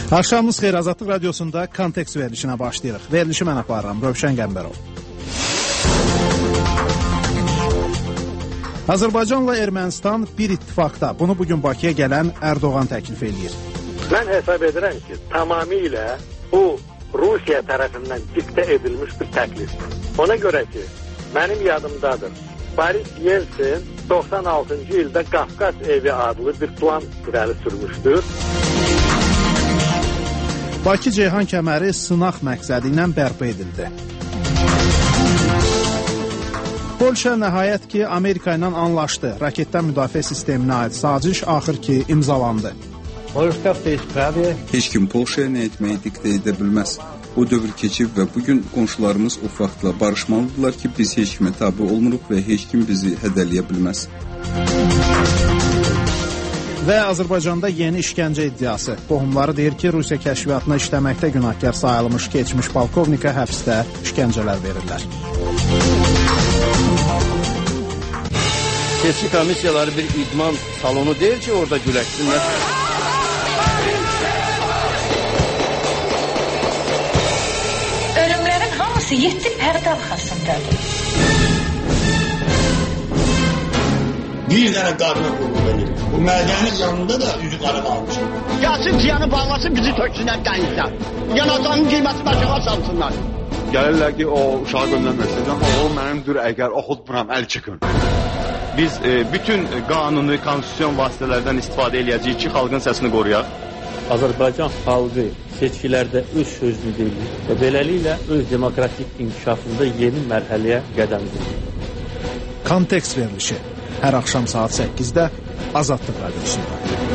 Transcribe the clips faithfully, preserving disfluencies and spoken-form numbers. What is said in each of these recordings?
Axşamınız xeyir, Azadlıq Radiosunda Kontekst verilişinə başlayırıq. Verilişi mən aparıram, Rövşən Qəmbərov. Azərbaycanla Ermənistan bir ittifaqda. Bunu bugün Bakıya gələn Erdoğan təklif edir. Mən hesab edirəm ki, tamamilə bu Rusiya tərəfindən diktə edilmiş bir təklifdir. Ona görə ki, mənim yadımdadır. Boris Yeltsin doxsan altıncı ildə Qafqaz evi adlı bir plan irəli sürmüşdür. Bakı-Ceyhan kəməri sınaq məqsədi ilə bərpa edildi. Polşa nəhayət ki, Amerika ilə anlaşdı. Raketdən müdafiə sisteminə aid saciş axır ki, imzalandı. Heç kim Polşaya nə etməyi diktə edə bilməz. O dövr keçib və bugün qonşularımız o faktla barışmalıdırlar ki, biz heç kimə tabi olmuruq və heç kim bizi hədələyə bilməz. Və Azərbaycanda yeni işgəncə iddiası. Qohumları deyir ki, Rusiya kəşfiyyatına işləməkdə günahkar sayılmış keçmiş polkovnika həbsdə işgəncələr verirlər. Seçki komissiyaları bir idman salonu deyil ki, orada güləşsinlər. Ölümlərin hamısı yeddi pərdə arxasındadır. Bir dənə qadına qulluq edir. Bu mədənin yanında da üzü qara qalmış. Gəlsin ciyanı bağlasın, bizi töksünlər dənizdən. Yanacağının qiyməti başına salsınlar. Gəlirlər ki, o uşağı göndərməksiniz, amma o mənimdir, əgər oxutmuram, əl çıxın. Biz e, bütün qanuni, konstitusyon vasitələrdən istifadə edəcəyik ki, xalqın səsini qoruyaq. Azərbaycan xalqı seçkilərdə öz sözünü deyir və beləliklə öz demokratik inkişafında yeni mərhələyə qədəm qoyur. Kontekst verilişi hər axşam saat səkkizdə Azadlıq Radiosunda.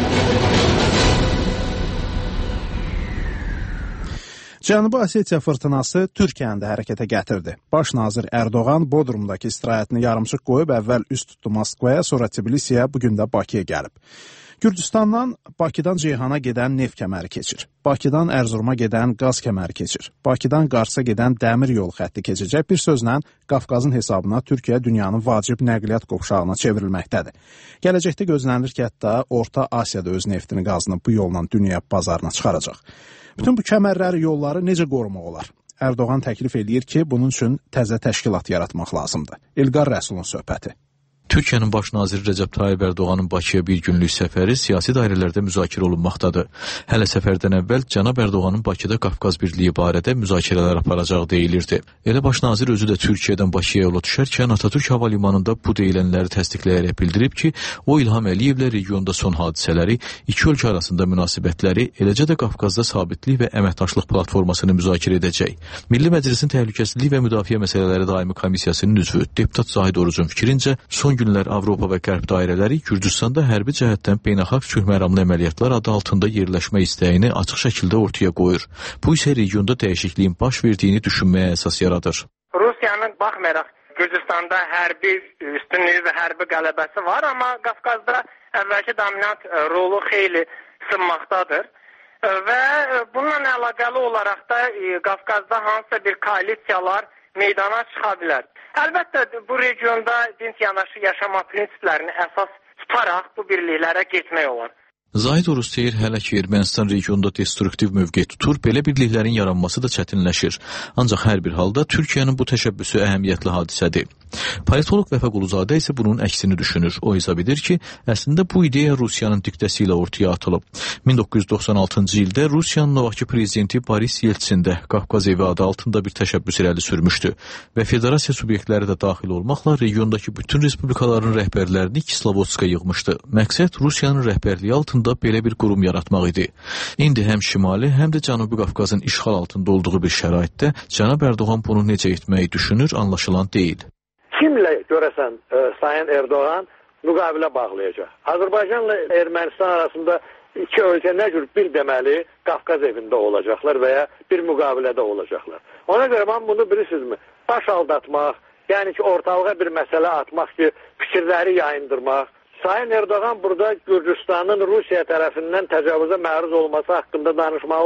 Cənubi Osetiya fırtınası Türkiyəni də hərəkətə gətirdi. Baş nazir Erdoğan Bodrumdakı istirahətini yarımçıq qoyub əvvəl üst tutdu Moskvaya, sonra Tbilisiyə, bugün də Bakıya gəlib. Gürcüstandan Bakıdan Ceyhana gedən neft kəməri keçir. Bakıdan Ərzuruma gedən qaz kəməri keçir. Bakıdan Qarsa gedən dəmir yol xətti keçəcək. Bir sözlə Qafqazın hesabına Türkiyə dünyanın vacib nəqliyyat qovşağına çevrilməkdədir. Gələcəkdə gözlənilir ki, hətta Orta Asiyada öz neftini qazını bu yolla dünya bazarına çıxaracaq. Bütün bu kəmərləri, yolları necə qorumaq olar? Erdoğan təklif edir ki, bunun üçün təzə təşkilat yaratmaq lazımdır. İlqar Rəsulun söhbəti. Türkiyənin baş naziri Rəcəb Tayyib Erdoğanın Bakıya bir günlük səfəri siyasi dairələrdə müzakirə olunmaqdadır. Hələ səfərdən əvvəl cənab Erdoğanın Bakıda Qafqaz birliyi barədə müzakirələr aparacağı deyilirdi. Elə baş nazir özü də Türkiyədən Bakıya yola düşərkən Atatürk hava limanında bu deyilənləri təsdiqləyərək bildirib ki, o İlham Əliyevlə regionda son hadisələri, iki ölkə arasında münasibətləri, eləcə də Qafqazda sabitlik və əməkdaşlıq platformasını müzakirə edəcək. Milli Məclisin Təhlükəsizlik və Müdafiə Məsələləri Daimi Komissiyasının üzvü deputat Zahid Orucun fikrincə, son günlər Avropa və Qərb dairələri Gürcüstanda hərbi cəhətdən beynəlxalq sülhməramlı əməliyyatlar adı altında yerləşmə istəyini açıq şəkildə ortaya qoyur. Bu isə regionda dəyişikliyin baş verdiyini düşünməyə əsas yaradır. Rusiyanın baxmayaraq Gürcüstanda hərbi üstünlüyü və hərbi qələbəsi var, amma Qafqazda əvvəlki dominant rolu xeyli sınmaqdadır. Və bununla əlaqəli olaraq da Qafqazda hansısa bir koalisiyalar meydana çıxa bilər. Əlbəttə, bu regionda dinc yanaşı yaşama prinsiplərini əsas tutaraq bu birliklərə getmək olar. Zahid Oruc deyir, hələ ki Ermənistan regionda destruktiv mövqe tutur, belə birliklərin yaranması da çətinləşir. Ancaq hər bir halda Türkiyənin bu təşəbbüsü əhəmiyyətli hadisədir. Politolog Vəfa Quluzadə isə bunun əksini düşünür. O hesab edir ki, əslində bu ideya Rusiyanın diktəsi ilə ortaya atılıb. min doqquz yüz doxsan altıncı ildə Rusiyanın o vaxtki prezidenti Boris Yeltsin də Qafqaz evi adı altında bir təşəbbüs irəli sürmüşdü və federasiya subyektləri də daxil olmaqla regiondakı bütün respublikaların rəhbərlərini Kislovodska yığmışdı. Məqsəd Rusiyanın rəhbərliyi altında belə bir qurum yaratmaq idi. İndi həm Şimali, həm də Cənubi Qafqazın işğal altında olduğu bir şəraitdə cənab Erdoğan bunu necə etməyi düşünür, anlaşılan deyil. Kimlə görəsən e, Sayın Erdoğan müqavilə bağlayacaq? Azərbaycanla Ermənistan arasında iki ölkə nə cür bir deməli Qafqaz evində olacaqlar və ya bir müqavilədə olacaqlar. Ona görə mən bunu bilirsinizmi? Baş aldatmaq, yəni ki ortalığa bir məsələ atmaq ki, fikirləri yayındırmaq. Sayın Erdoğan burada Gürcüstanın Rusiya tərəfindən təcavüzə məruz olması haqqında danışmalıdır.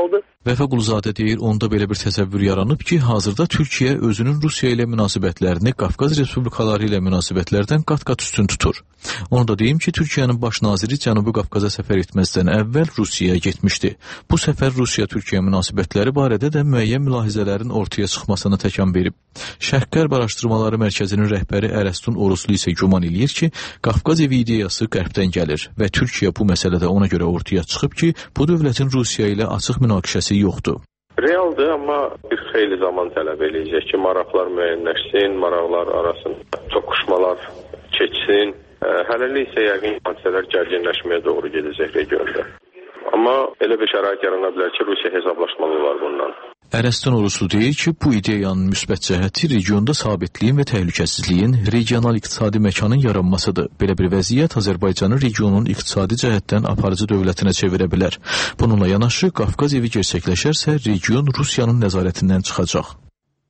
Vəfa Quluzadə deyir, onda belə bir təsəvvür yaranıb ki, hazırda Türkiyə özünün Rusiya ilə münasibətlərini Qafqaz respublikaları ilə münasibətlərdən qat-qat üstün tutur. Onu da deyim ki, Türkiyənin baş naziri Cənubi Qafqaza səfər etməzdən əvvəl Rusiyaya getmişdi. Bu səfər Rusiya-Türkiyə münasibətləri barədə də müəyyən mülahizələrin ortaya çıxmasını təkan verib. Şərq-Qərb Araşdırmaları Mərkəzinin rəhbəri Ərəstun Oruslu isə güman eləyir ki, Qafqaz evi ideyası qərbdən gəlir və Türkiyə bu məsələdə ona görə ortaya çıxıb ki, bu dövlətin Rusiya ilə açıq münaqişəsi yoxdur. Realdır, amma bir xeyli zaman tələb eləyəcək ki, maraqlar müəyyənləşsin, maraqlar arasında toqquşmalar keçsin. Hələlik isə yəqin hadisələr gərginləşməyə doğru gedəcək regionda. Amma elə bir şərait yarana bilər ki, Rusiya hesablaşmalı olar bundan. Ərəstun Oruslu deyir ki, bu ideyanın müsbət cəhəti regionda sabitliyin və təhlükəsizliyin, regional iqtisadi məkanın yaranmasıdır. Belə bir vəziyyət Azərbaycanı regionun iqtisadi cəhətdən aparıcı dövlətinə çevirə bilər. Bununla yanaşı, Qafqaz evi gerçəkləşərsə, region Rusiyanın nəzarətindən çıxacaq.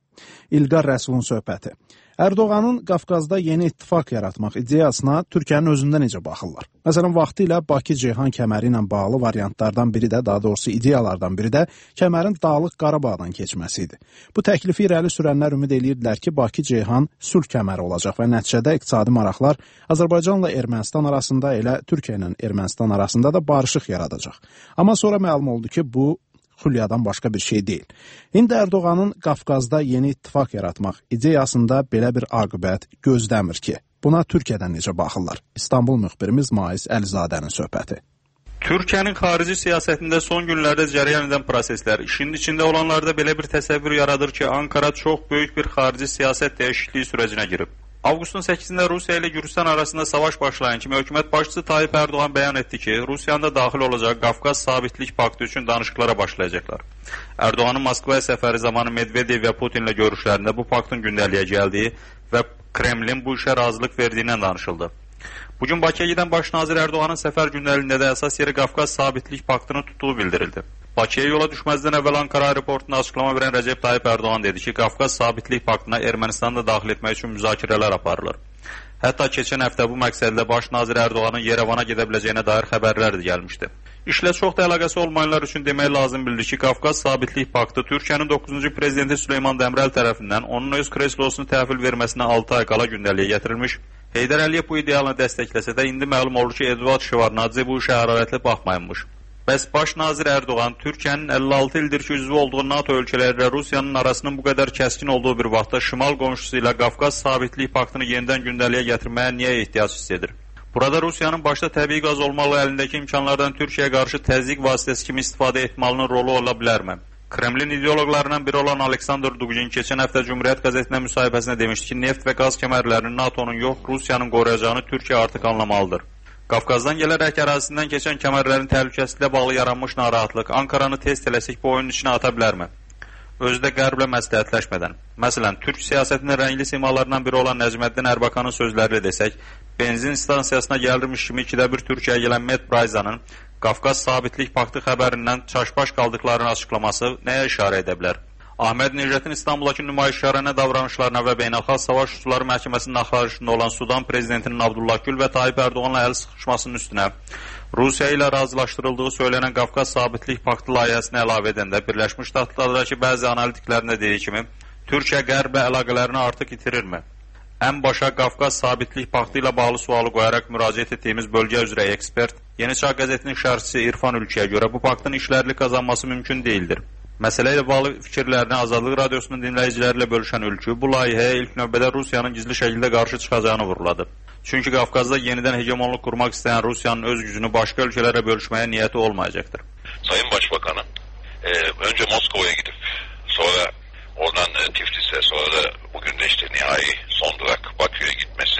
İlqar Rəsulun söhbəti. Ərdoğanın Qafqazda yeni ittifaq yaratmaq ideyasına Türkiyənin özündə necə baxırlar? Məsələn, vaxtı ilə Bakı-Ceyhan kəməri ilə bağlı variantlardan biri də, daha doğrusu ideyalardan biri də kəmərin Dağlıq Qarabağdan keçməsi idi. Bu təklifi irəli sürənlər ümid edirdilər ki, Bakı-Ceyhan sülh kəməri olacaq və nəticədə iqtisadi maraqlar Azərbaycanla Ermənistan arasında, elə Türkiyə ilə Ermənistan arasında da barışıq yaradacaq. Amma sonra məlum oldu ki, bu xülyadan başqa bir şey deyil. İndi Ərdoğanın Qafqazda yeni ittifaq yaratmaq ideyasında belə bir aqibət gözləmir ki, buna Türkiyədən necə baxırlar? İstanbul müxbirimiz Mais Əlizadənin söhbəti. Türkiyənin xarici siyasətində son günlərdə cərəyan edən proseslər, işin içində olanlarda belə bir təsəvvür yaradır ki, Ankara çox böyük bir xarici siyasət dəyişikliyi sürəcinə girib. Avqustun səkkizində Rusiya ilə Gürcüstan arasında savaş başlayan kimi hökumət başçısı Tayyip Erdoğan bəyan etdi ki, Rusiyanın da daxil olacaq Qafqaz Sabitlik Paktı üçün danışıqlara başlayacaqlar. Erdoğanın Moskvaya səfəri zamanı Medvedev və Putinlə görüşlərində bu paktın gündəliyə gəldiyi və Kremlin bu işə razılıq verdiyindən danışıldı. Bugün Bakıya gedən baş nazir Erdoğanın səfər gündəliyində də əsas yeri Qafqaz Sabitlik Paktını tutduğu bildirildi. Bakıya yola düşməzdən əvvəl Ankara aeroportunda açıqlama verən Rəcəb Tayyip Erdoğan dedi ki, Qafqaz Sabitlik Paktına Ermənistanı da daxil etmək üçün müzakirələr aparılır. Hətta keçən həftə bu məqsədlə baş nazir Erdoğanın Yerevana gedə biləcəyinə dair xəbərlər də gəlmişdi. İşlə çox da əlaqəsi olmayanlar üçün demək lazım bildi ki, Qafqaz Sabitlik Paktı Türkiyənin doqquzuncu prezidenti Süleyman Dəmirəl tərəfindən onun öz kreslosunu təhvil verməsinə altı ay qala gündəliyə gətirilmiş. Heydər Əliyev bu idealını dəstəkləsə də indi məlum olur ki, Eduard Şevarnadze bu işə hərarətli baxmayınmış. Bəs baş nazir Erdoğan Türkiyənin əlli altı ildir ki, üzvü olduğu NATO ölkələri ilə Rusiyanın arasının bu qədər kəskin olduğu bir vaxtda şimal qonşusu ilə Qafqaz Sabitlik Paktını yenidən gündəliyə gətirməyə niyə ehtiyac hiss edir? Burada Rusiyanın başda təbii qaz olmalı əlindəki imkanlardan Türkiyəyə qarşı təzyiq vasitəsi kimi istifadə etməlinin rolu ola bilərmi? Kremlin ideoloqlarından biri olan Aleksandr Dugin keçən həftə Cumhuriyyət qəzetinə müsahibəsində demişdi ki, neft və qaz kəmərlərinin NATO'nun yox, Rusiyanın qoruyacağını Türkiyə artıq anlamalıdır. Qafqazdan gələrək ərazisindən keçən kəmərlərin təhlükəsizliklə bağlı yaranmış narahatlıq Ankaranı tez tələsik bu oyunun içinə ata bilərmi? Özü də qərblə məsləhətləşmədən. Məsələn, Türk siyasətinin rəngli simalarından biri olan Nəcməddin Ərbakanın sözlərilə desək, benzin stansiyasına gəlirmiş kimi ikidə bir Türkiyəyə gələn Met Brayzanın Qafqaz Sabitlik Paktı xəbərindən çaşbaş qaldıqlarını açıqlaması nəyə işarə edə bilər? Ahmed Necdətin İstanbuldakı nümayişkarənə davranışlarına və Beynəlxalq Savaş Suçları Məhkəməsinin axtarışında olan Sudan prezidentinin Abdullah Gül və Tayyip Erdoğanla əl sıxışmasının üstünə Rusiya ilə razılaşdırıldığı söylənən Qafqaz Sabitlik Paktı layihəsini əlavə edəndə Birləşmiş Ştatlardakı bəzi analitiklərin də dediyi kimi Türkiyə qərblə əlaqələrini artıq itirirmi? Ən başa Qafqaz Sabitlik Paktı ilə bağlı sualı qoyaraq müraciət etdiyimiz bölgə üzrə ekspert, Yeni Çağ qəzetinin şərhçisi İrfan Ülkiyə görə bu paktın işlərli qazanması mümkün deyildir. Məsələ ilə bağlı fikirlərini Azadlıq Radiosunun dinləyiciləri ilə bölüşən Ülkü bu layihəyə ilk növbədə Rusiyanın gizli şəkildə qarşı çıxacağını vuruladı. Çünki Qafqazda yenidən hegemonluq qurmaq istəyən Rusiyanın öz gücünü başqa ölkələrə bölüşməyə niyyəti olmayacaqdır. Sayın Başbakanın e, önce Moskova'ya gidip sonra oradan e, Tiflis'e sonra da bugün de işte nihai son durak Bakü'ye gitmesi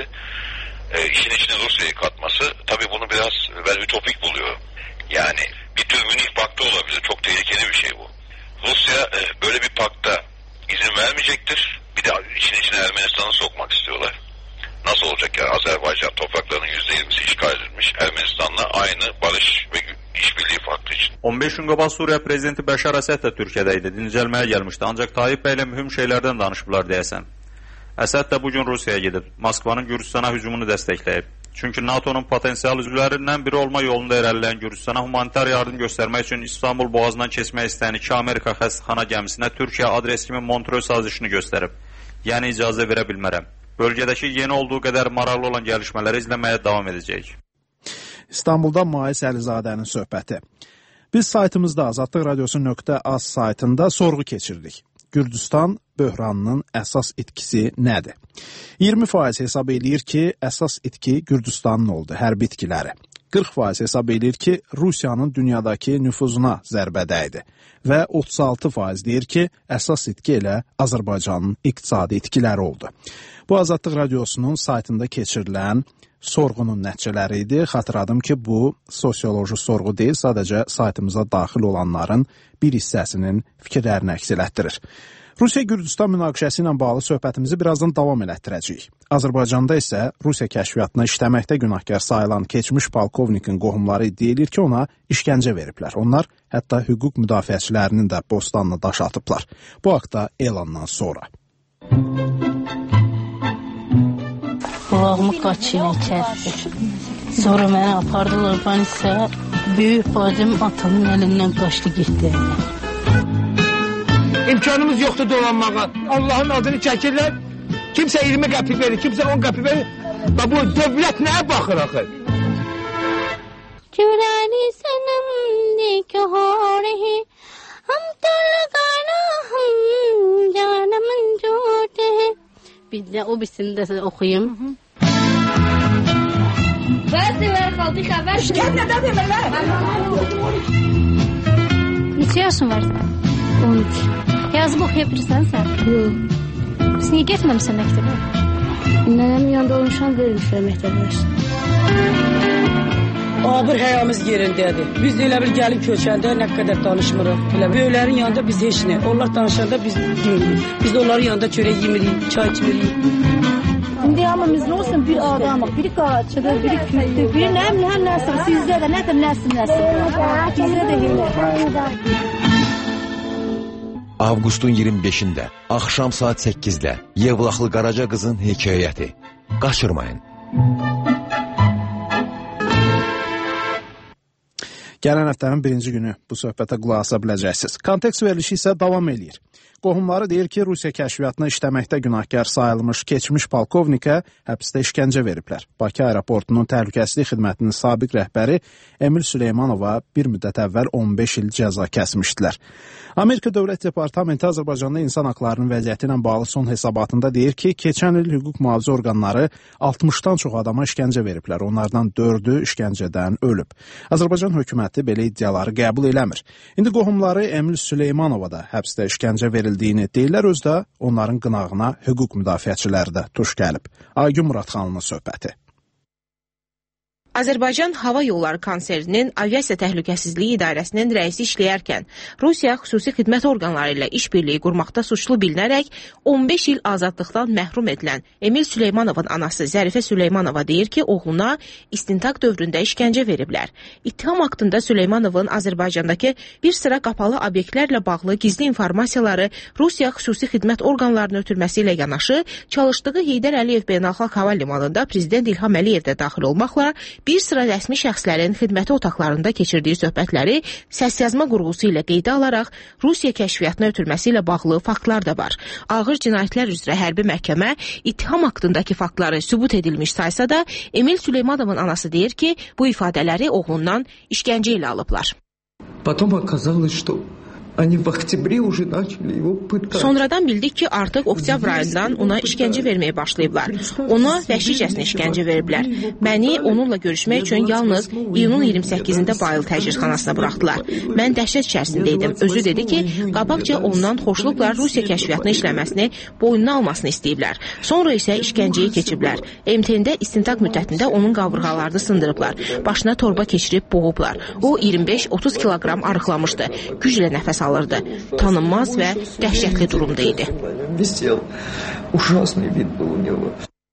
e, işin içine Rusya'yı katması tabii bunu biraz ben ütopik buluyorum. Yani bir tür Münih Paktı olabilir. Çok tehlikeli bir şey bu. Rusya e, böyle bir pakta izin vermeyecektir. Bir de işin içine Ermenistan'ı sokmak istiyorlar. Nasıl olacak ya? Azerbaycan topraklarının yüzde yirmisi işgal edilmiş. Ermenistan'la aynı barış ve işbirliği faktı için. on beş gün qabaq Suriya prezidenti Bəşar Əsəd də Türkiyədə idi. Dincəlməyə gəlmişdi. Ancaq Tayyip bəylə mühüm şeylərdən danışıblar deyəsən. Əsəd də bugün Rusiyaya gedib. Moskvanın Gürcüstana hücumunu dəstəkləyib. Çünki NATO'nun potensial üzvlərindən biri olma yolunda irəliləyən Gürcüstana humanitar yardım göstərmək üçün İstanbul boğazından keçmək istəyən iki Amerika xəstəxana gəmisinə Türkiyə adres kimi Montreux sazişini göstərib. Yəni icazə verə bilmərəm. Bölgədəki yeni olduğu qədər maraqlı olan gəlişmələri izləməyə davam edəcəyik. İstanbulda Mais Əlizadənin söhbəti. Biz saytımızda azadlıq radiosu nöqtə az saytında sorğu keçirdik. Gürcüstan böhranının əsas itkisi nədir? iyirmi faiz hesab eləyir ki, əsas itki Gürcüstanın oldu, hərbi itkiləri. qırx faiz hesab eləyir ki, Rusiyanın dünyadakı nüfuzuna zərbə dəydi. Və otuz altı faiz deyir ki, əsas itki elə Azərbaycanın iqtisadi itkiləri oldu. Bu Azadlıq radiosunun saytında keçirilən sorğunun nəticələri idi. Xatırladım ki, bu sosioloji sorğu deyil, sadəcə saytımıza daxil olanların bir hissəsinin fikirlərini əks elətdirir. Rusiya-Gürcüstan münaqişəsi ilə bağlı söhbətimizi birazdan davam elətdirəcəyik. Azərbaycanda isə Rusiya kəşfiyyatına işləməkdə günahkar sayılan keçmiş polkovnikin qohumları deyilir ki, ona işgəncə veriblər. Onlar hətta hüquq müdafiəçilərinin də bostanını daş atıblar. Bu haqda elandan sonra. Qulağımı qaçıyla kəsir. Sonra məni apardılar, ben isə böyük bacım atamın əlindən qaçdı getdi. İmkanımız yoxdur dolanmağa. Allah'ın adını çəkirlər. Kimsə iyirmi qəpik verir, kimsə on qəpik verir. Bu dövlət nəyə baxır axı? Çürəni sənəmdi ki horehi hum to lagana hum canımın cotehi. Bir də o birisini də oxuyum. Bəzi ver qaldı xəbər. Şikayət nədən verməklər? Neçə yaşın var sən? on üç. Yazıb oxuya bilirsən sən? Yox. Biz niyə getməmsən məktəbə? Nənəmin yanında olmuşam, vermişlər məktəbə. Abır həyamız yerindədir. Biz elə bir gəlib köçəndə nə qədər danışmırıq. Böyüklərin yanında biz heç nə. Onlar danışanda biz dinmirik. Biz onların yanında çörək yemirik, çay içmirik. İndi hamımız nə olsun bir adamıq, biri qaraçıdır, biri kürdür, biri nə biləm nəsil, sizdə də nədir nəsil nəsil. Bizdə də elə. Avqustun iyirmi beşində, axşam saat səkkizdə Yevlaxlı Qaraca qızın hekayəti. Qaçırmayın. Gələn həftənin birinci günü bu söhbətə qulaq asa biləcəksiniz. Kontekst verilişi isə davam eləyir. Qohumları deyir ki, Rusiya kəşfiyyatına işləməkdə günahkar sayılmış keçmiş polkovnikə həbsdə işgəncə veriblər. Bakı aeroportunun təhlükəsizlik xidmətinin sabiq rəhbəri Emil Süleymanova bir müddət əvvəl on beş il cəza kəsmişdilər. Amerika Dövlət Departamenti Azərbaycanda insan haqlarının vəziyyəti ilə bağlı son hesabatında deyir ki, keçən il hüquq mühafizə orqanları altmışdan çox adama işgəncə veriblər. Onlardan dördü işgəncədən ölüb. Azərbaycan hökuməti belə iddiaları qəbul eləmir. İndi qohumları Emil Süleymanova da həbsdə işgəncə verildiyini deyirlər, özdə onların qınağına hüquq müdafiəçiləri də tuş gəlib. Aygün Muradxanlının söhbəti. Azərbaycan Hava Yolları Konserinin Aviasiya Təhlükəsizliyi İdarəsinin rəisi işləyərkən Rusiya xüsusi xidmət orqanları ilə işbirliyi qurmaqda suçlu bilinərək on beş il azadlıqdan məhrum edilən Emil Süleymanovun anası Zərifə Süleymanova deyir ki, oğluna istintaq dövründə işgəncə veriblər. İttiham haqqında Süleymanovun Azərbaycandakı bir sıra qapalı obyektlərlə bağlı gizli informasiyaları Rusiya xüsusi xidmət orqanlarının ötürməsi ilə yanaşı, çalışdığı Heydər Əliyev Beynəlxalq Hava Limanında Prezident İlham Əliyev də daxil olmaqla bir sıra rəsmi şəxslərin xidməti otaqlarında keçirdiyi söhbətləri səsyazma qurğusu ilə qeydə alaraq Rusiya kəşfiyyatına ötürməsi ilə bağlı faktlar da var. Ağır cinayətlər üzrə hərbi məhkəmə ittiham haqqındakı faktları sübut edilmiş saysa da, Emil Süleymanovun anası deyir ki, bu ifadələri oğlundan işgəncə ilə alıblar. Потом оказалось, что они в октябре уже начали его пытать. Sonradan bildik ki, artıq oktyabr ayından ona işgəncə verməyə başlayıblar. Ona vəhşicəsinə işgəncə veriblər. Məni onunla görüşmək üçün yalnız iyunun iyirmi səkkizində Bayıl təcridxanasına buraxdılar. Mən dəhşət içərisində idim. Özü dedi ki, qabaqca ondan xoşluqla Rusiya kəşfiyyatına işləməsini boynuna almasını istəyiblər. Sonra isə işgəncəyə keçiblər. M T N-də istintaq müddətində onun qabırğalarını sındırıblar. Başına torba keçirib boğublar. O iyirmi beş otuz kiloqram arıqlamışdı. Güclə nəfəs alırdı. Tanınmaz və dəhşətli durumda idi.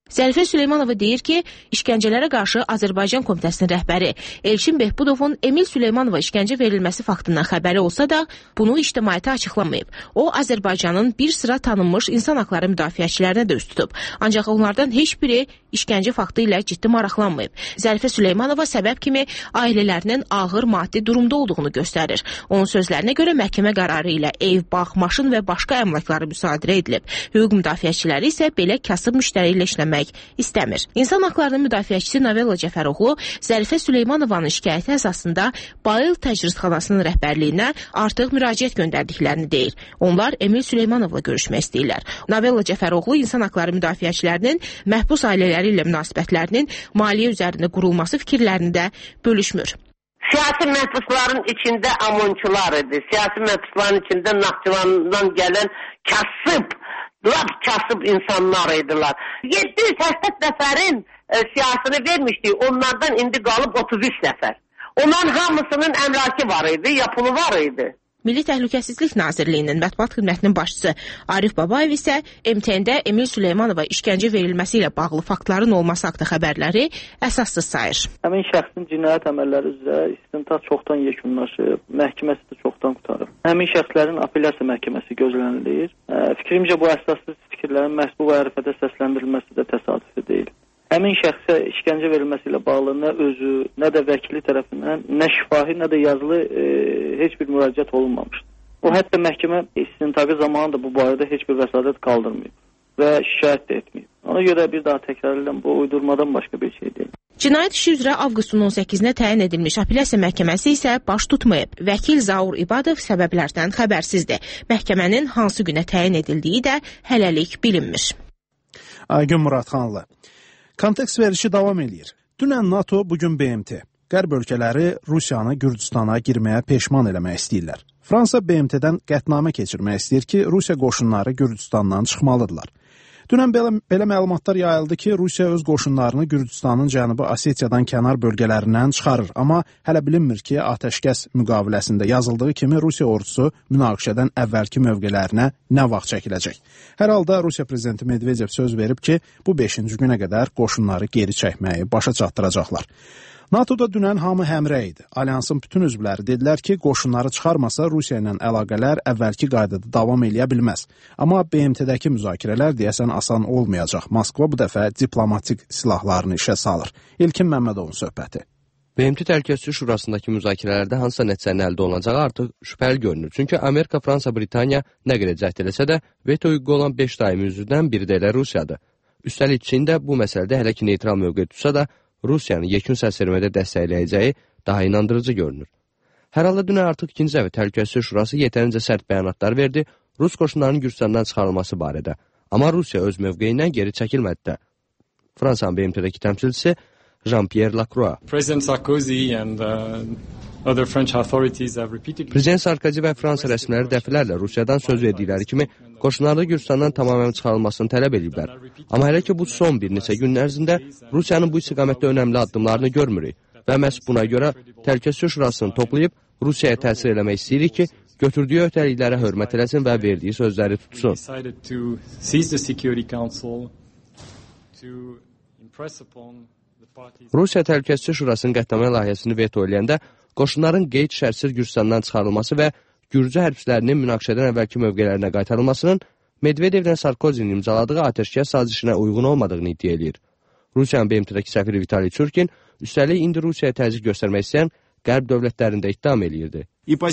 Zərifə Süleymanova deyir ki, işgəncələrə qarşı Azərbaycan Komitəsinin rəhbəri Elçin Behbudovun Emil Süleymanova işgəncə verilməsi faktından xəbəri olsa da, bunu ictimaiyyətə açıqlamayıb. O, Azərbaycanın bir sıra tanınmış insan haqları müdafiəçilərinə də üst tutub. Ancaq onlardan heç biri işgəncə faktı ilə ciddi maraqlanmayıb. Zərifə Süleymanova səbəb kimi ailələrinin ağır maddi durumda olduğunu göstərir. Onun sözlərinə görə məhkəmə qərarı ilə ev, bağ, maşın və başqa əmlakları müsadirə edilib. Hüquq müdafiəçiləri isə belə kasıb müştəri ilə işləmək istəmir. İnsan haqlarının müdafiəçisi Novella Cəfəroğlu Zərifə Süleymanovanın şikayəti əsasında Bayıl Təcridxanasının rəhbərliyinə artıq müraciət göndərdiklərini deyir. Onlar Emil Süleymanovla görüşmək istəyirlər. Novella Cəfəroğlu insan haqları müdafiəçilərinin məhbus ailələri ilə münasibətlərinin maliyyə üzərində qurulması fikirlərini də bölüşmür. Siyasi məhbusların içində amonçular idi. Siyasi məhbusların içində Naxçıvandan gələn kasıb lap kasıb insanlar idilər. yeddi yüz səksən nəfərin e, siyasını vermişdik. Onlardan indi qalıb otuz üç nəfər. Onların hamısının əmlakı var idi, yapılı var idi. Milli Təhlükəsizlik Nazirliyinin mətbuat xidmətinin başçısı Arif Babayev isə M T N-də Emil Süleymanova işgəncə verilməsi ilə bağlı faktların olması haqqında xəbərləri əsassız sayır. Həmin şəxsin cinayət əməlləri üzrə istintaq çoxdan yekunlaşıb, məhkəməsi də çoxdan qutarıb. Həmin şəxslərin apellyasiya məhkəməsi gözlənilir. Fikrimcə bu əsassız fikirlərin məhz bu vəzifədə səsləndirilməsi də təsadüfi deyil. Həmin şəxsə işgəncə verilməsi ilə bağlı nə özü, nə də vəkili tərəfindən, nə şifahi, nə də yazılı e, heç bir müraciət olunmamışdır. O, hətta məhkəmə istintaqı zamanı da bu barədə heç bir vəsadət qaldırmayıb və şikayət də etməyib. Ona görə bir daha təkrar edirəm, bu uydurmadan başqa bir şey deyil. Cinayət işi üzrə avqustun on səkkizinə təyin edilmiş apellyasiya məhkəməsi isə baş tutmayıb. Vəkil Zaur İbadov səbəblərdən xəbərsizdir. Məhkəmənin hansı günə təyin edildiyi də hələlik bilinmir. Aygün Muradxanlı. Kontekst verişi davam edir. Dünən NATO, bugün B M T. Qərb ölkələri Rusiyanı Gürcüstana girməyə peşman eləmək istəyirlər. Fransa B M T-dən qətnamə keçirmək istəyir ki, Rusiya qoşunları Gürcüstandan çıxmalıdırlar. Dünən belə, belə məlumatlar yayıldı ki, Rusiya öz qoşunlarını Gürcüstanın Cənubi Osetiyadan kənar bölgələrindən çıxarır. Amma hələ bilinmir ki, atəşkəs müqaviləsində yazıldığı kimi Rusiya ordusu münaqişədən əvvəlki mövqelərinə nə vaxt çəkiləcək. Hər halda Rusiya prezidenti Medvedev söz verib ki, bu beşinci günə qədər qoşunları geri çəkməyi başa çatdıracaqlar. NATOda dünən hamı həmrəy idi. Alyansın bütün üzvləri dedilər ki, qoşunları çıxarmasa Rusiya ilə əlaqələr əvvəlki qaydada davam eləyə bilməz. Amma B M T-dəki müzakirələr deyəsən asan olmayacaq. Moskva bu dəfə diplomatik silahlarını işə salır. İlkin Məmmədovun söhbəti. B M T Təhlükəsizlik Şurasındakı müzakirələrdə hansısa nəticənin əldə olunacağı artıq şübhəli görünür. Çünki Amerika, Fransa, Britaniya nə qədər cəhd eləsə də, veto hüququ olan beş daimi üzvdən biri də elə Rusiyadır. Üstəlik Çin də bu məsələdə hələ ki neytral mövqe tutsa da, Rusiyanı yekun səsvermədə dəstəkləyəcəyi daha inandırıcı görünür. Hər halda dünən artıq ikinci dəfə Təhlükəsizlik Şurası yetərincə sərt bəyanatlar verdi Rus qoşunlarının Gürcüstandan çıxarılması barədə. Amma Rusiya öz mövqeyindən geri çəkilmədi də. Fransanın B M T-dəki təmsilçisi Jean-Pierre Lacroix. Prezident Sarkozy and uh, other French authorities have repeatedly... Prezident Sarkozy və Fransa rəsmiləri dəfələrlə Rusiyadan söz verdikləri kimi qoşunları Gürcüstandan tamamilə çıxarılmasını tələb ediblər. Amma hələ ki bu son bir neçə gün ərzində Rusiyanın bu istiqamətdə önəmli addımlarını görmürük və məhz buna görə Təhlükəsizlik Şurasını toplayıb Rusiyaya təsir eləmək istəyirik ki, götürdüyü öhdəliklərə hörmət eləsin və verdiyi sözləri tutsun. Rusiya Təhlükəsizlik Şurasının qətnamə layihəsini veto eləyəndə qoşunların qeyd şərtsiz Gürcüstandan çıxarılması və Gürcü hərbçilərinin münaqişədən əvvəlki mövqelərinə qaytarılmasının Medvedevlə Sarkozinin imzaladığı atəşkəs sazişinə uyğun olmadığını iddia edir. Rusiyanın B M T-dəki səfiri Vitaliy Çurkin, üstəlik indi Rusiyaya təzyiq göstərmək istəyən Qərb dövlətlərində ittiham eləyirdi.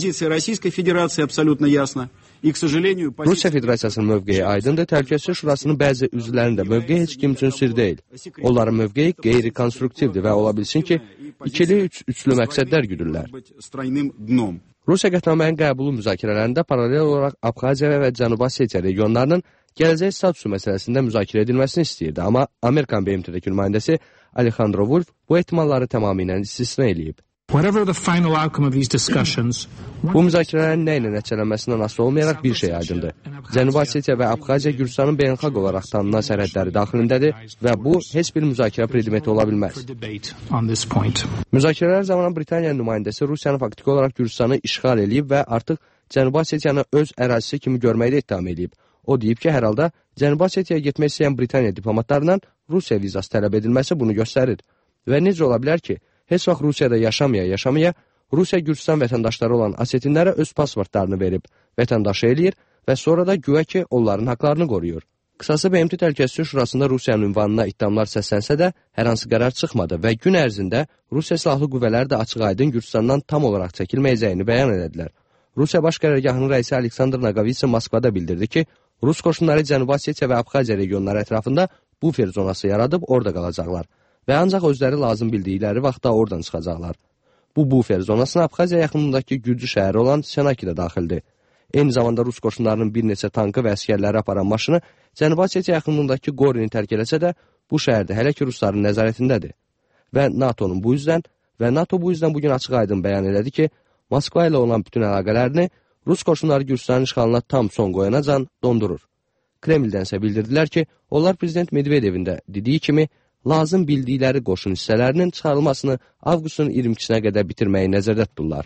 Rusiya Federasiyasının mövqeyi aydındır, Təhlükəsizlik Şurasının bəzi üzvlərinin də mövqeyi heç kim üçün sir deyil. Onların mövqeyi qeyri-konstruktivdir və ola bilsin ki, ikili üç, üçlü məqsədlər güdürlər. Rusiya qətnamənin qəbulu müzakirələrində paralel olaraq Abxaziya və Cənubi Osetiya regionlarının gələcək statusu məsələsində müzakirə edilməsini istəyirdi. Amma Amerikan B M T-dəki nümayəndəsi Alejandro Wolf bu ehtimalları tamamilə istisna eləyib. Bu müzakirələrin nə ilə nəticələnməsindən asılı olmayaraq bir şey aydındır. Cənubi Osetiya və Abxaziya Gürcüstanın beynəlxalq olaraq tanınan sərhədləri daxilindədir və bu heç bir müzakirə predmeti ola bilməz. Müzakirələr zamanı Britaniya nümayəndəsi Rusiyanı faktiki olaraq Gürcüstanı işğal edib və artıq Cənubi Osetiyanı öz ərazisi kimi görməkdə ittiham edib. O deyib ki, hər halda Cənubi Osetiyaya getmək istəyən Britaniya diplomatlarından Rusiya vizası tələb edilməsi bunu göstərir. Və necə ola bilər ki, heç vaxt Rusiyada yaşamaya-yaşamaya Rusiya Gürcistan vətəndaşları olan asetinlərə öz pasportlarını verib, vətəndaşı eləyir və sonra da güya ki, onların haqlarını qoruyur. Qısası B M T Təhlükəsizlik Şurasında Rusiyanın ünvanına ittihamlar səslənsə də hər hansı qərar çıxmadı və gün ərzində Rusiya Silahlı Qüvvələri də açıq-aydın Gürcistandan tam olaraq çəkilməyəcəyini bəyan edədilər. Rusiya Baş Qərargahının rəisi Aleksandr Naqovitsin Moskvada bildirdi ki, Rus qoşunları Cənubi Osetiya və Abxaziya regionları ətrafında bufer zonası yaradıb orada qalacaqlar və ancaq özləri lazım bildikləri vaxtda oradan çıxacaqlar. Bu bufer zonasına Abxaziya yaxınlığındakı Gürcü şəhəri olan Senaki də daxildir. Eyni zamanda Rus qoşunlarının bir neçə tankı və əsgərləri aparan maşını Cənubi Osetiya yaxınlığındakı Qorini tərk eləsə də, bu şəhərdə hələ ki Rusların nəzarətindədir. Və NATO'nun bu yüzdən və NATO bu yüzdən bugün açıq-aydın bəyan elədi ki, Moskva ilə olan bütün əlaqələrini Rus qoşunları Gürcistanın işğalına tam son qoyanacan dondurur. Kremldən isə bildirdilər ki, onlar Prezident Medvedevin də dediyi kimi lazım bildikləri qoşun hissələrinin çıxarılmasını avqustun iyirmi ikisinə qədər bitirməyi nəzərdə tuturlar.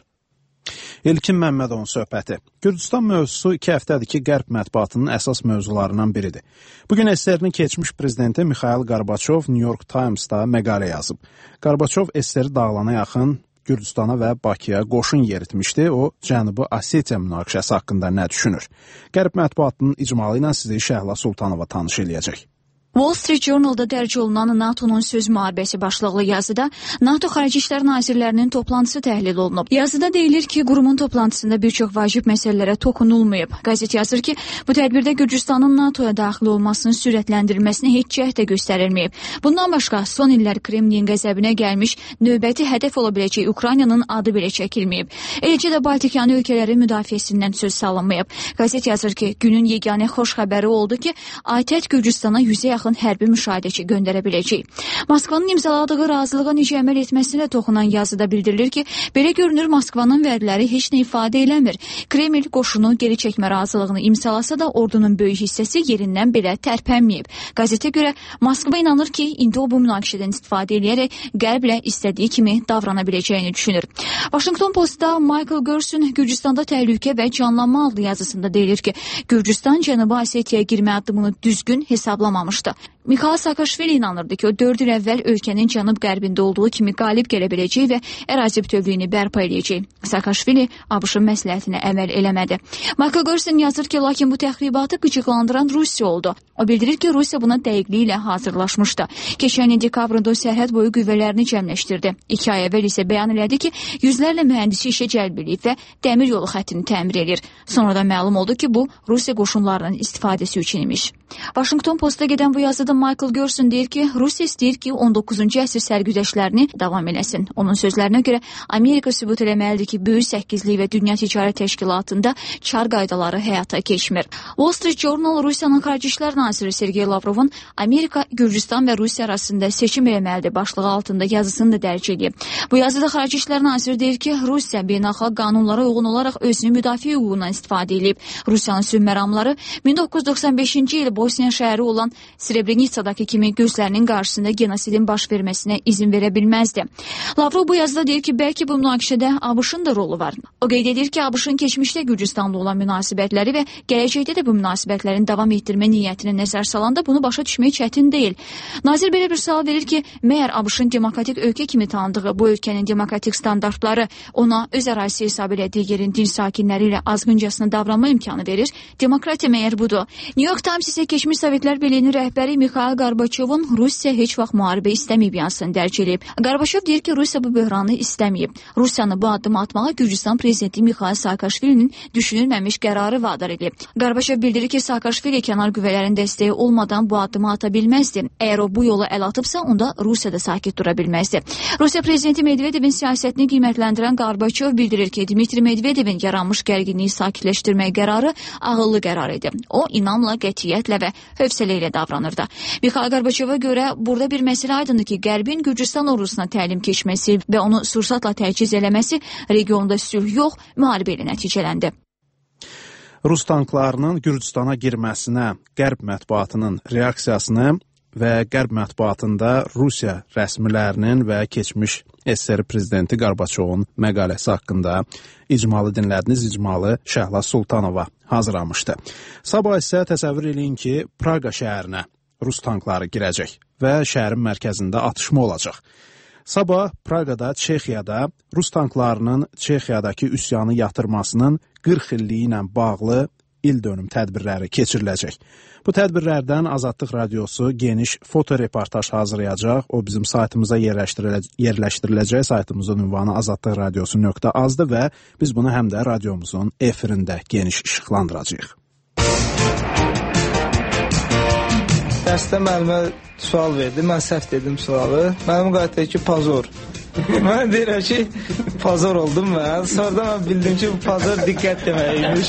İlkin Məmmədovun söhbəti. Gürcistan mövzusu iki həftədir ki, Qərb mətbuatının əsas mövzularından biridir. Bugün S S R-nin keçmiş prezidenti Mikhail Gorbaçov New York Times-da məqalə yazıb. Gorbaçov S S R-i dağılana yaxın Gürcistana və Bakıya qoşun yeritmişdi. O, Cənubi Osetiya münaqişəsi haqqında nə düşünür? Qərb mətbuatının icmalı ilə sizi Şəhla Sultanova tanış eləyəcək. Wall Street Journal-da dərc olunan NATO'nun söz müharibəsi başlıqlı yazıda NATO Xarici İşlər Nazirlərinin toplantısı təhlil olunub. Yazıda deyilir ki, qurumun toplantısında bir çox vacib məsələlərə toxunulmayıb. Qəzet yazır ki, bu tədbirdə Gürcistanın NATOya daxil olmasının sürətləndirilməsini heç cəhd də göstərilməyib. Bundan başqa, son illər Kremlin qəzəbinə gəlmiş növbəti hədəf ola biləcək Ukraynanın adı belə çəkilməyib. Eləcə də Baltikanı ölkələri müdafiəsindən söz salınmayıb. Qəzet yazır ki, günün yeganə xoş xəbəri oldu ki, ATƏT Gürcistana yüzə yaxın hərbi müşahidəçi göndərə biləcək. Moskvanın imzaladığı razılığa necə əməl etməsinə toxunan yazıda bildirilir ki, belə görünür Moskvanın vədləri heç nə ifadə eləmir. Kreml qoşunu geri çəkmə razılığını imzalasa da ordunun böyük hissəsi yerindən belə tərpənməyib. Qəzetə görə Moskva inanır ki, indi o bu münaqişədən istifadə edərək qərblə istədiyi kimi davrana biləcəyini düşünür. Washington Postda Michael Gerson Gürcistanda təhlükə və canlanma adlı yazısında deyilir ki, Gürcistan Cənubi Osetiyaya girmə addımını düzgün hesablamamışdı. Mikhail Saakashvili inanırdı ki, o dörd il əvvəl ölkənin cənub-qərbində olduğu kimi qalib gələ biləcək və ərazi bütövlüyünü bərpa edəcək. Saakashvili ABŞ-ın məsləhətinə əməl eləmədi. Michael Gerson yazır ki, lakin bu təxribatı qıcıqlandıran Rusiya oldu. O bildirir ki, Rusiya buna dəqiqliklə hazırlaşmışdı. Keçən il dekabrında o sərhəd boyu qüvvələrini cəmləşdirdi. İki ay əvvəl isə bəyan elədi ki, yüzlərlə mühəndisi işə cəlb edib və dəmir yolu xəttini təmir edir. Sonra da məlum oldu ki, bu Rusiya qoşunlarının istifadəsi üçün imiş. Washington Postda gedən bu yazıda Michael Gerson deyir ki, Rusiya istəyir ki, on doqquzuncu əsr sərgüzəştlərini davam eləsin. Onun sözlərinə görə Amerika sübut eləməlidir ki, Böyük Səkkizlik və Dünya Ticarət Təşkilatında çar qaydaları həyata keçmir. Wall Street Journal Rusiyanın Xarici İşlər Naziri Sergey Lavrovun Amerika, Gürcistan və Rusiya arasında seçim eləməlidir başlığı altında yazısını da dərc edib. Bu yazıda Xarici İşlər Naziri deyir ki, Rusiya beynəlxalq qanunlara uyğun olaraq özünü müdafiə hüququndan istifadə edib. Rusiyanın sülh məramları min doqquz yüz doxsan beşinci il Bosniya şəhəri olan Srebrenicadakı kimi gözlərinin qarşısında genosidin baş verməsinə izin verə bilməzdi. Lavrov bu yazıda deyir ki, bəlkə bu münaqişədə ABŞ-ın da rolu var. O qeyd edir ki, ABŞ-ın keçmişdə Gürcistanla olan münasibətləri və gələcəkdə də bu münasibətlərin davam etdirmə niyyətini nəzər salanda bunu başa düşmək çətin deyil. Nazir belə bir sual verir ki, məyər ABŞ-ın demokratik ölkə kimi tanıdığı bu ölkənin demokratik standartları ona öz ərazisi hesab elədiyi yerin din sakinləri ilə azğıncasına davranma imkanı verir? Demokratiya məyər budur? New York Times isə keçmiş Sovetlər Birliyinin rəhbəri Mikhail Gorbaçovun Rusiya heç vaxt müharibə istəməyib yazısını dərc edib. Gorbaçov deyir ki, Rusiya bu böhranı istəməyib. Rusiyanı bu addımı atmağa Gürcistan prezidenti Mikhail Saakashvilinin düşünülməmiş qərarı vadar edib. Gorbaçov bildirir ki, Saakashvili kənar qüvvələrin dəstəyi olmadan bu addımı ata bilməzdi. Əgər o bu yola əl atıbsa, onda Rusiya da sakit dura bilməzdi. Rusiya prezidenti Medvedevin siyasətini qiymətləndirən Gorbaçov bildirir ki, Dmitri Medvedevin yaranmış gərginliyi sakitləşdirmək qərarı ağıllı qərar idi. O, inamla, qətiyyətlə və hövsələ ilə davranırdı. Mikhail Gorbaçova görə burada bir məsələ aydındır ki, Qərbin Gürcistan ordusuna təlim keçməsi və onu sursatla təchiz eləməsi regionda sülh yox, müharibə ilə nəticələndi. Rus tanklarının Gürcistana girməsinə Qərb mətbuatının reaksiyasını və Qərb mətbuatında Rusiya rəsmilərinin və keçmiş S S R prezidenti Gorbaçovun məqaləsi haqqında icmalı dinlədiniz, icmalı Şəhla Sultanova hazırlamışdı. Sabah isə təsəvvür edin ki, Praqa şəhərinə Rus tankları girəcək. və şəhərin mərkəzində atışma olacaq. Sabah Praqada, Çexiyada Rus tanklarının Çexiyadakı üsyanı yatırmasının qırx illiyi ilə bağlı ildönüm tədbirləri keçiriləcək. Bu tədbirlərdən Azadlıq Radiosu geniş fotoreportaj hazırlayacaq. O bizim saytımıza yerləşdiriləcək, yerləşdiriləcək. Saytımızın ünvanı azadlıq radiosu nöqtə azdır və biz bunu həm də radiomuzun efirində geniş işıqlandıracağıq. Dərsdə müəllimə sual verdi, mən səhv dedim sualı. Mənim qayıtdı ki, pazor. Mən deyirəm ki, pazor oldum mən. Sonra mən bildim ki, bu pazor diqqət deməkiymiş.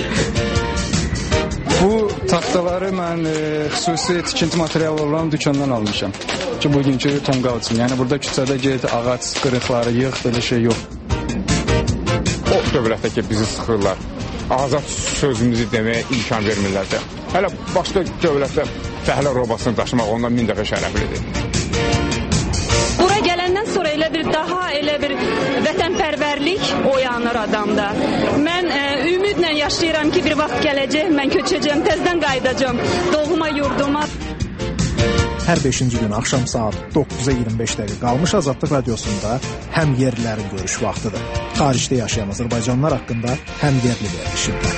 Bu taxtaları mən e, xüsusi tikinti materialı olan dükandan almışam. Ki, bugünkü tonqal üçün. Yəni, burada küçədə get, ağac qırıqları yığ, belə şey yox. O dövlətdə ki, bizi sıxırlar. Azad sözümüzü deməyə imkan vermirlər də. Hələ başqa dövlətdə fəhlə robasını daşımaq ondan min dəfə şərəflidir. Bura gələndən sonra elə bir daha elə bir vətənpərvərlik oyanır adamda. Mən e, ümidlə yaşayıram ki, bir vaxt gələcək, mən köçəcəm, təzdən qayıdacam doğma yurduma. Hər beşinci gün axşam saat doqquza iyirmi beş dəqiqə qalmış Azadlıq Radiosunda həm yerlilərin görüş vaxtıdır. Xaricdə yaşayan Azərbaycanlılar haqqında həm yerli verilişində.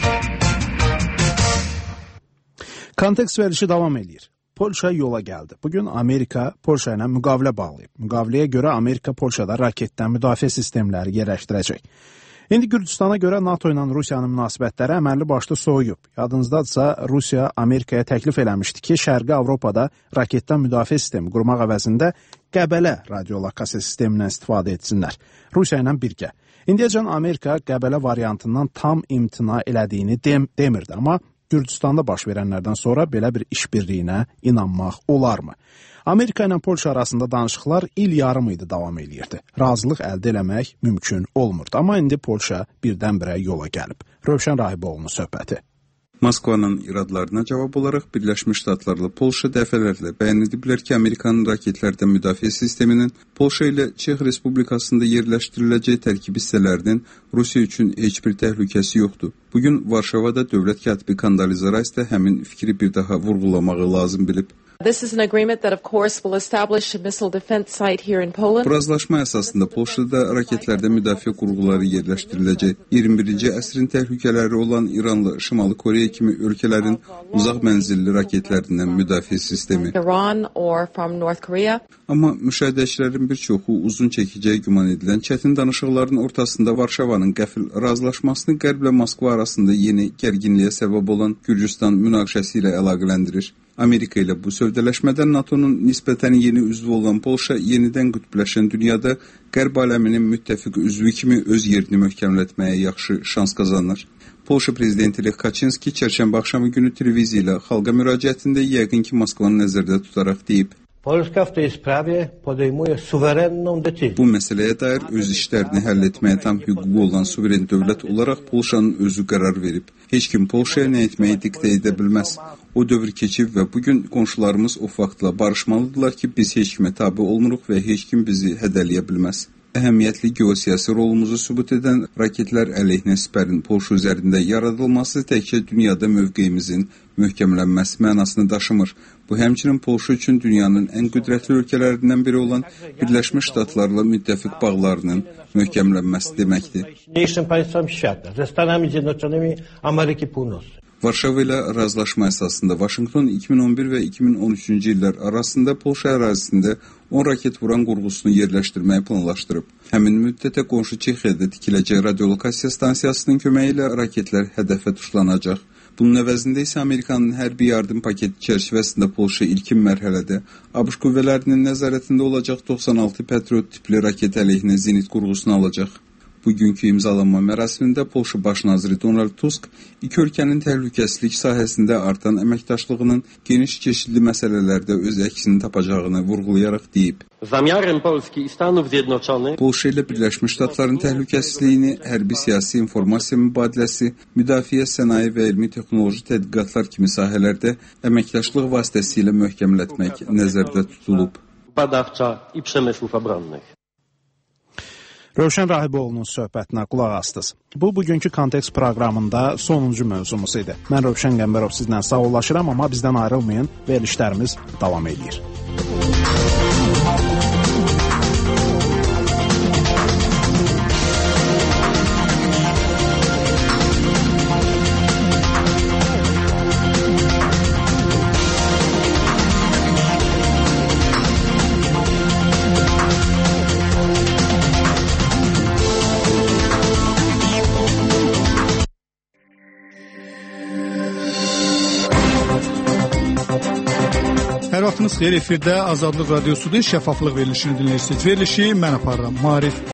Kontekst verilişi davam edir. Polşa yola gəldi. Bugün Amerika Polşa ilə müqavilə bağlayıb. Müqaviləyə görə Amerika Polşada raketdən müdafiə sistemləri yerləşdirəcək. İndi Gürcüstana görə NATO ilə Rusiyanın münasibətləri əməlli başlı soyuyub. Yadınızdadsa Rusiya Amerikaya təklif eləmişdi ki, Şərqi Avropada raketdən müdafiə sistemi qurmaq əvəzində Qəbələ radiolokasiya sistemindən istifadə etsinlər. Rusiya ilə birgə. İndiyəcən Amerika Qəbələ variantından tam imtina elədiyini dem demirdi, amma Gürcüstanda baş verənlərdən sonra belə bir işbirliyinə inanmaq olarmı? Amerika ilə Polşa arasında danışıqlar il yarım idi davam edirdi. Razılıq əldə eləmək mümkün olmurdu. Amma indi Polşa birdən-birə yola gəlib. Rövşən Rahiboğlu'nun söhbəti. Moskvanın iradlarına cavab olaraq Birləşmiş Ştatlarla Polşa dəfələrlə bəyan ediblər ki, Amerikanın raketlərdən müdafiə sisteminin Polşa ilə Çex Respublikasında yerləşdiriləcək tərkib hissələrinin Rusiya üçün heç bir təhlükəsi yoxdur. Bugün Varşavada dövlət katibi Kandaliza Rice də həmin fikri bir daha vurğulamağı lazım bilib. This is an agreement that of course will establish a missile defense site here in Poland. Bu razılaşma əsasında Polşada raketlərdə müdafiə qurğuları yerləşdiriləcək. iyirmi birinci əsrin təhlükələri olan İranla Şimali Koreya kimi ölkələrin uzaq mənzilli raketlərindən müdafiə sistemi. Iran or from North Korea. Amma müşahidəçilərin bir çoxu uzun çəkəcəyi güman edilən çətin danışıqların ortasında Varşavanın qəfil razılaşmasını Qərblə Moskva arasında yeni gərginliyə səbəb olan Gürcüstan münaqişəsi ilə əlaqələndirir. Amerika ilə bu sövdələşmədən NATO'nun nisbətən yeni üzvü olan Polşa yenidən qütbləşən dünyada Qərb aləminin müttəfiq üzvü kimi öz yerini möhkəmlətməyə yaxşı şans qazanır. Polşa prezidenti Lech Kaczynski çərşənbə axşamı günü televiziya ilə xalqa müraciətində yəqin ki, Moskvanı nəzərdə tutaraq deyib. Polska w tej sprawie podejmuje suwerenną decyzję. Bu məsələyə dair öz işlərini həll etməyə tam hüququ olan suveren dövlət olaraq Polşanın özü qərar verib. Heç kim Polşaya nə etməyi diktə edə bilməz. O dövr keçib və bugün qonşularımız o faktla barışmalıdırlar ki, biz heç kimə tabe olmuruq və heç kim bizi hədələyə bilməz. Əhəmiyyətli geosiyasi rolumuzu sübut edən raketlər əleyhinə sibərin Polşa üzərində yaradılması təkcə dünyada mövqeyimizin möhkəmlənməsi mənasını daşımır. Bu həmçinin Polşa üçün dünyanın ən qüdrətli ölkələrindən biri olan Birləşmiş Ştatlarla müttəfiq bağlarının möhkəmlənməsi deməkdir. Varşava ilə razılaşma əsasında Vaşinqton iki min on bir və iki min on üçüncü illər arasında Polşa ərazisində on raket vuran qurğusunu yerləşdirməyi planlaşdırıb. Həmin müddətə qonşu Çexiyada tikiləcək radiolokasiya stansiyasının köməyi ilə raketlər hədəfə tuşlanacaq. Bunun əvəzində isə Amerikanın hərbi yardım paketi çərçivəsində Polşa ilkin mərhələdə ABŞ qüvvələrinin nəzarətində olacaq doxsan altı Patriot tipli raket əleyhinə zenit qurğusunu alacaq. Bugünkü imzalanma mərasimində Polşa Baş naziri Donald Tusk iki ölkənin təhlükəsizlik sahəsində artan əməkdaşlığının geniş çeşidli məsələlərdə öz əksini tapacağını vurğulayaraq deyib. Zamiarem Polski i Stanów Zjednoczonych Polşa ilə Birləşmiş Ştatların təhlükəsizliyini hərbi siyasi informasiya mübadiləsi, müdafiə sənaye və elmi texnoloji tədqiqatlar kimi sahələrdə əməkdaşlıq vasitəsilə möhkəmlətmək nəzərdə tutulub. Badawcza i przemysłów obronnych. Rövşən Rahiboğlu'nun söhbətinə qulaq astınız. Bu, bugünkü Kontekst proqramında sonuncu mövzumuz idi. Mən Rövşən Qəmbərov sizlə sağollaşıram, amma bizdən ayrılmayın, verilişlərimiz davam edir. Hər vaxtınız xeyir, efirdə Azadlıq Radiosudur, şəffaflıq verilişini dinləyirsiniz. Verilişi mən aparıram, Marif